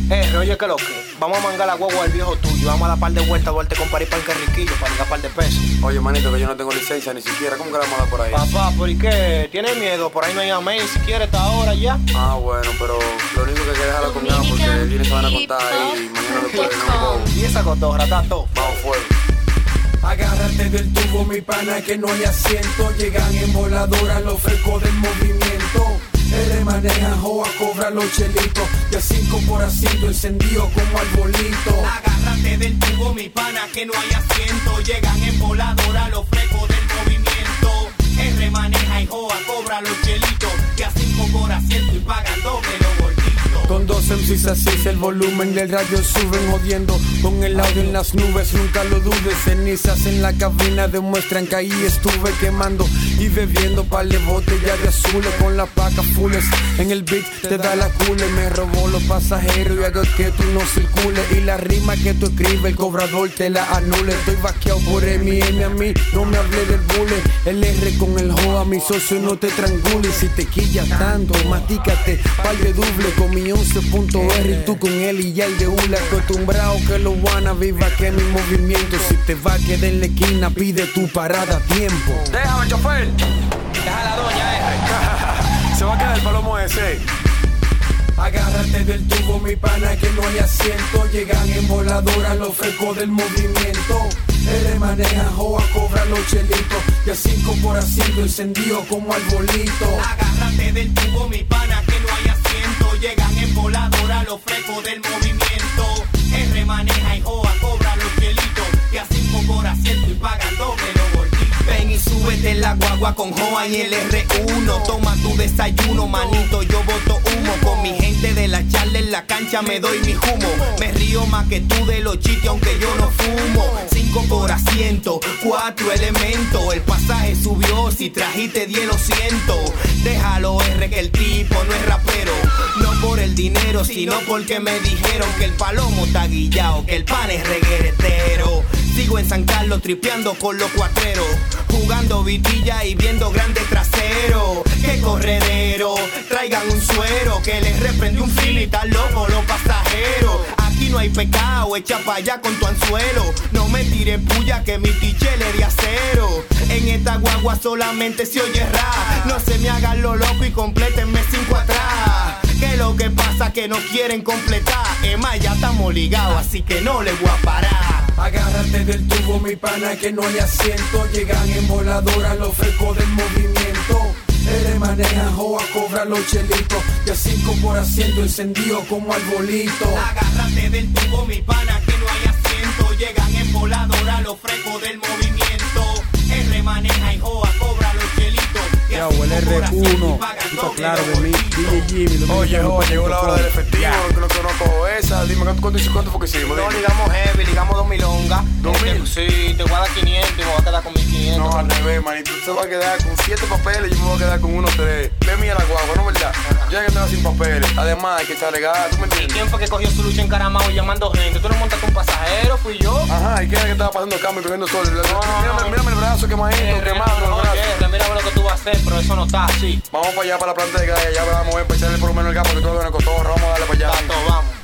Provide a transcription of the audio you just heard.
Oye, ¿qué lo que? Vamos a mangar la guagua al viejo tuyo. Vamos a dar par de vueltas a Duarte con París para Riquillo para ligar par de pesos. Oye, manito, que yo no tengo licencia ni siquiera. ¿Cómo que la vamos a dar por ahí? Papá, ¿por qué? ¿Tienes miedo? Por ahí no hay amén. Si quieres, está ahora ya. Ah, bueno, pero lo único que hay que dejarla con nada porque viene se van a contar ahí y mañana después no. Y esa cotorra, está todo. Vamos fuego. Agárrate del tubo, mi pana, que no hay asiento. Llegan en voladora los frescos del movimiento. R maneja, Joa cobra los chelitos. Y a 5 por asiento, encendido como arbolito. Agárrate del tubo, mi pana, que no hay asiento. Llegan en voladora los frescos del movimiento. R maneja y Joa cobra los chelitos. Y a 5 por asiento y pagan doble los gorditos. Con dos MCs así el volumen del radio suben jodiendo. Con el audio en las nubes, nunca lo dudes. Cenizas en la cabina demuestran que ahí estuve quemando y bebiendo par de botellas de azules. Con las pacas fulles en el beat te da la cule. Me robó los pasajeros y hago que tú no circules. Y la rima que tú escribes el cobrador te la anule. Estoy vaqueado por M&M a mí, no me hablé del bule. El R con el Joa, mi socio no te trangule. Si te quilla tanto, mastícate par de doble con mi 11.R y tú con él y ya el de hule. Acostumbrado que lo wanna viva que mi movimiento. Si te va a quedar en la esquina, pide tu parada a tiempo. Déjame, chofer. Deja la doña, Se va a quedar el palomo ese. Agárrate del tubo, mi pana, que no hay asiento. Llegan en voladora los frescos del movimiento. R maneja, Joa cobra los chelitos. Y a 5 por asiento, encendido como arbolito. Agárrate del tubo, mi pana, que no hay asiento. Llegan en voladora los frescos del movimiento. R maneja y Joa cobra los chelitos. Y a 5 por asiento y pagan doble los gorditos. Ven y súbete en la guagua con Joa y el R1. Toma tu desayuno, manito, yo boto humo. Con mi gente de la charla en la cancha me doy mi humo. Me río más que tú de los chistes aunque yo no fumo. 5 por asiento, 4 elementos. El pasaje subió, si trajiste 10 lo siento. Déjalo R que el tipo no es rapero. No por el dinero, sino porque me dijeron que el palomo está guillao, que el pan es regueretero. Sigo en San Carlos tripeando con los cuatreros, jugando vitilla y viendo grandes traseros. ¡Qué corredero! Traigan un suero que les reprende un fil y tan loco los pasajeros. Aquí no hay pecado, echa pa' allá con tu anzuelo. No me tires puya que mi tichele de acero. En esta guagua solamente se oye rap. No se me hagan lo loco y complétenme 5 atrás. Que lo que pasa que no quieren completar. Más ya estamos ligados, así que no les voy a parar. Agárrate del tubo, mi pana, que no hay asiento. Llegan en voladora los frescos del movimiento. R maneja, Joa cobra los chelitos. Y a 5 por asiento, encendido como arbolito. Agárrate del tubo, mi pana, que no hay asiento. Llegan en voladora los frescos del movimiento. R maneja y Joa cobra los chelitos. Ya, o el R1, está claro de mí, DJ Jimmy. Oye, llegó la hora del efectivo, que no conozco esa. Dime, ¿cuánto fue que hicimos? No, ligamos heavy, ligamos 2000 longas. 2000. Sí, te voy a dar 500 y me voy a quedar con 1500. No, al revés, manito. Tú te vas a quedar con 7 papeles y yo me voy a quedar con 1 o 3. Ve mía la guagua, ¿no verdad? Yo ya que estaba sin papeles. Además, hay que echarle gas, ¿tú me ¿Y entiendes? quién fue que cogió su lucha encaramado y llamando gente? ¿Tú no montaste un pasajero? ¿Fui yo? Ajá, ¿y quién era que estaba pasando cambio y cogiendo sol? Mírame el brazo quemadito, quemado. Mira lo que tú vas a hacer, pero eso no está así. Vamos para allá, para la planta de gas, allá vamos a ver, para echarle por lo menos el gas, porque todo lo que nos costó, vamos a darle para allá. Tato, vamos.